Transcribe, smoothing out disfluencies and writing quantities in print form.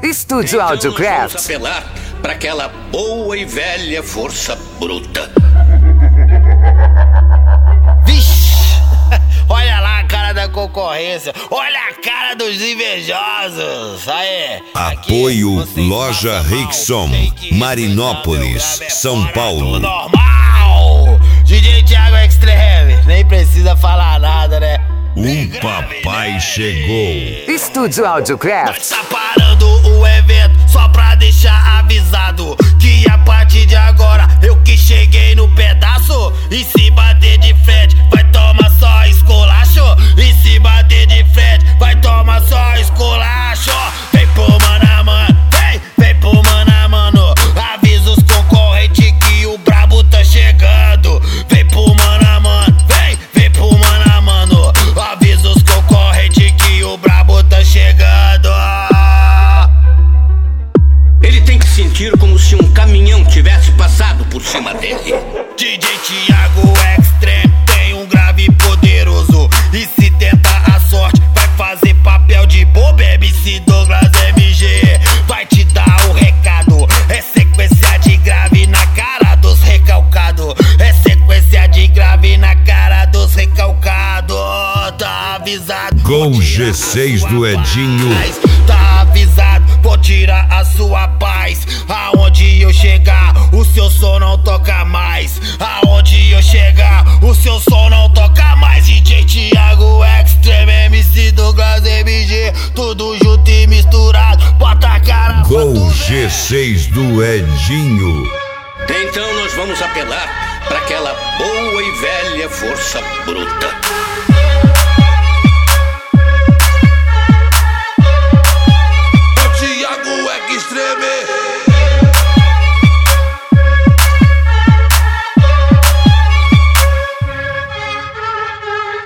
Estúdio Então Audiocraft. nós vamos apelar para aquela boa e velha força bruta. Vixe! Olha lá a cara da concorrência, olha a cara dos invejosos. Aí, Apoio Loja Rickson, Marinópolis, São Paulo. Normal! DJ Thiago Extreme, nem precisa falar nada, né? Um papai chegou. Estúdio Audiocraft. Tá parando o evento só pra deixar avisado que a partir de agora eu que cheguei no pedaço. E se bater de frente, vai tomar só esculacho. E se bater de frente, vai tomar só esculacho. Vem pro mano a mano, vem pro mano a mano. Avisa os concorrentes que o brabo tá chegando. Vem pro mano a mano, vem pro mano a mano. Avisa os concorrentes que o brabo tá chegando. Ele tem que sentir como se um caminhão tivesse passado por cima dele. DJ Thiago Extreme tem um grave poderoso. E se tentar a sorte, vai fazer papel de bobo. MC Douglas MG vai te dar o recado. É sequência de grave na cara dos recalcados. É sequência de grave na cara dos recalcados. Tá avisado. Com G6 do Edinho. Tá avisado, vou tirar a sua paz. Aonde eu chegar, o seu som não toca mais. Aonde eu chegar, o seu som não toca mais. DJ Thiago Extreme, MC Douglas MG, tudo junto e misturado. Bota a cara Com G6 do Edinho. Então nós vamos apelar para aquela boa e velha força bruta.